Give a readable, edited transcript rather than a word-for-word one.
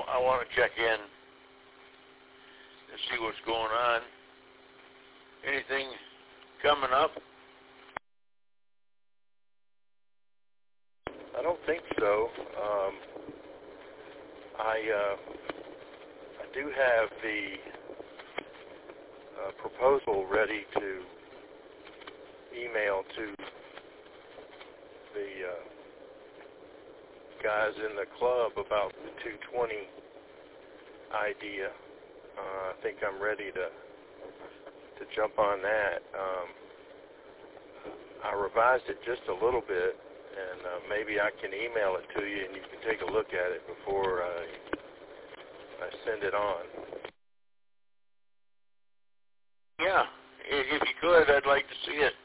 I want to check in and see what's going on. Anything coming up? I don't think so. I do have the proposal ready to email to the guys in the club about the 220 idea. I think I'm ready to jump on that. I revised it just a little bit, and maybe I can email it to you and you can take a look at it before I send it on. Yeah, if you could, I'd like to see it.